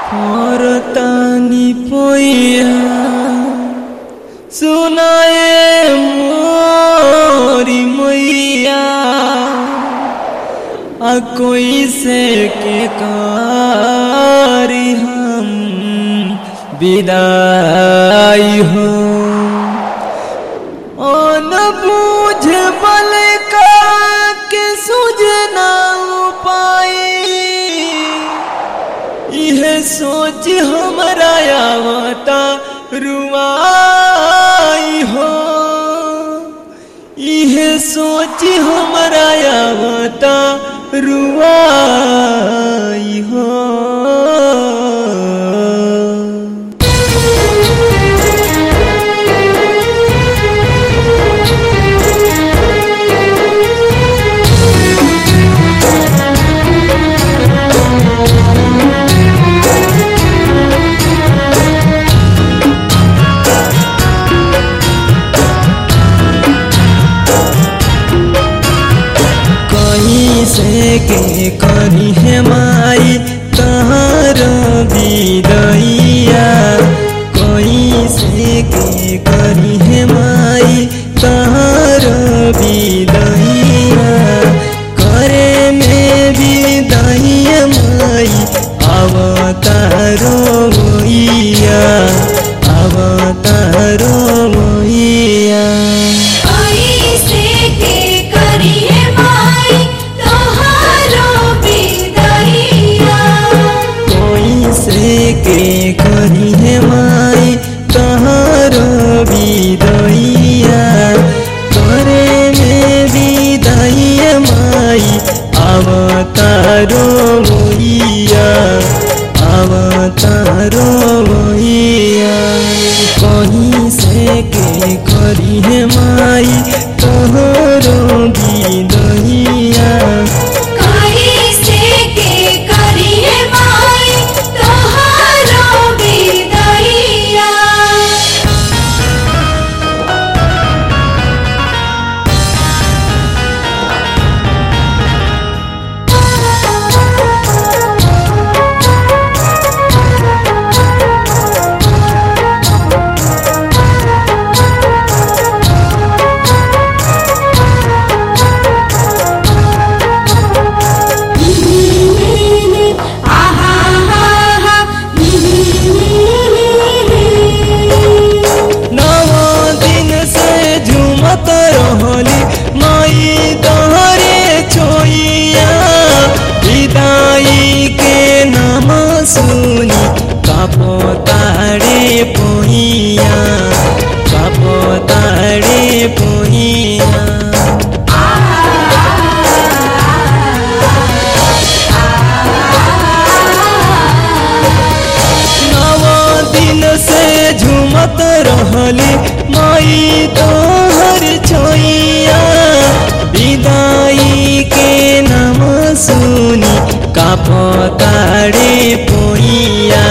तानी पोया सुनाए मोरी मैया कोई से के कारी हम विदाई हो न बूझ बल का के सूझना पाई यह सोच हमारा आवता रुआई हो यह सोच हमारा आवता रुआई हो से के करी है माई तहार विदैया कोई से के करी है माई तहार विदैया करे में विदैया माई अवतारो मैया अवतारो मैया के करी है माई तहारो विदैया करे में विदैया माई अवतारो मैया अवतारो मैया कहीं से के करी है माई तहारो विदैया माई तोहरे छोइया विदाई के नाम सुनी कपोतारे पोहिया कपोतारे पोहिया से झूमत रहली माई तोहर छोइया विदाई के नाम सुनी कपोतारे पोहिया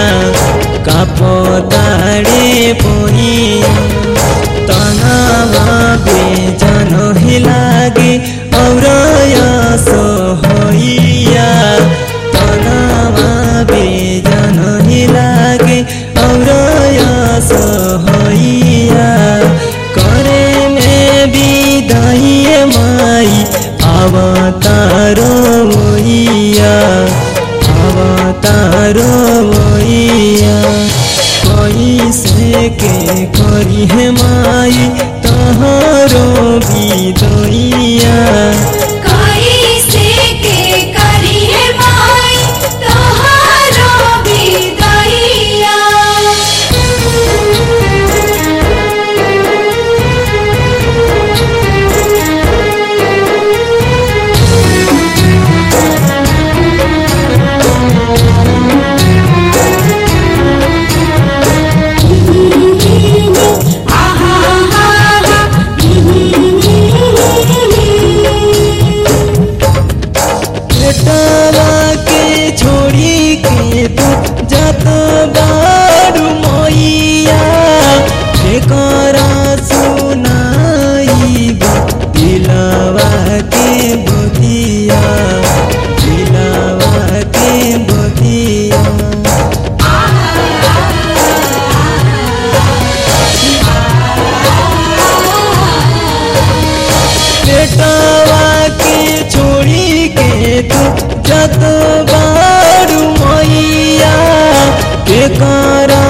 कपोतारे पोहिया तनावा बेजान ही लागे और सोहैया तनावा बेजान ही लागे और सोहैया करे में विदाई माई अवतारो मैया अवतारो मैया कोई से के करी है माई तहारो विदैया करा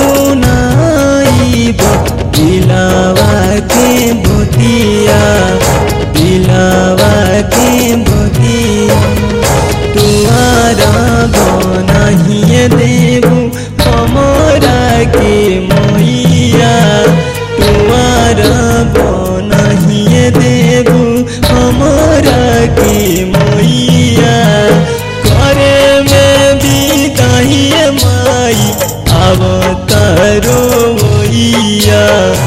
सुनाइब दिलावा के बतिया, दिलावा के बतिया। तुआरा बनाहिए देबू हमरा के मैया, तुआरा बनाहिए देबू हमरा के मैया। करे में बिदाहिए माई अवतारो मैया,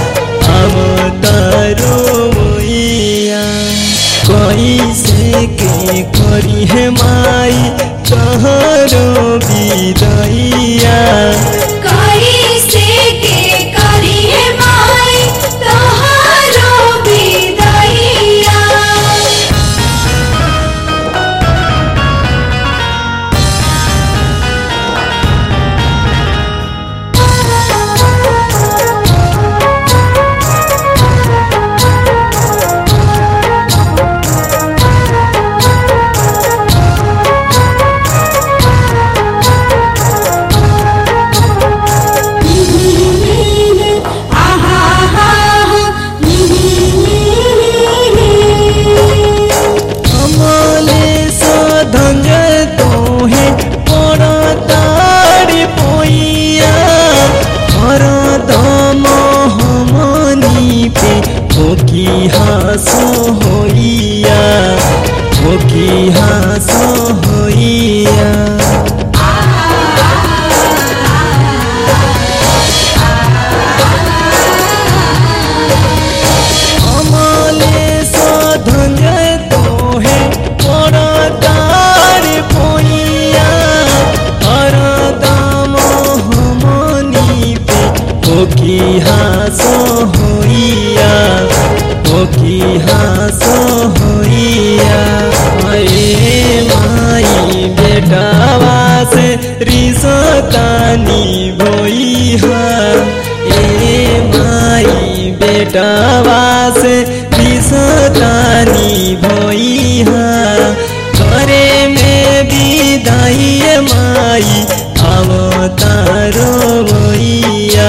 अवतारो मैया। कैसे के करी है माई तोहरो विदैया, कैसे के करी है माई तोहरो विदैया। की हासो होइया, की हासो होइया। अमले सधन तोहे परतार पोइया, हरदम हमनी पे की हासो होइया, की हासो होइया। ए माई बेटावा से रिसतानी भोइहा, ए माई बेटावा से रिसतानी भोइहा। करे में विदाई माई अवतारो भैया,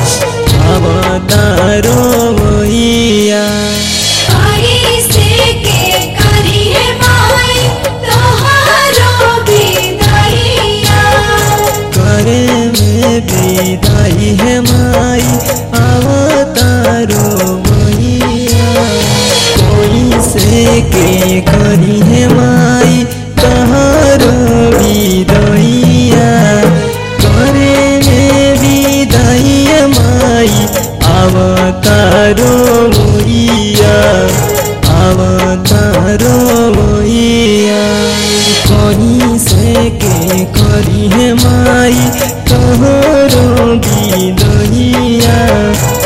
अवतारो भैया। कैसे के करी है माई तोहरो विदैया, करे में विदाई है माई अवतारो भैया। कैसे के करी है माई तोहरो विदैया, करे में विदाई माई अवतारो भैया, अवतारो भैया। कैसे के करी है माई तोहरो विदैया।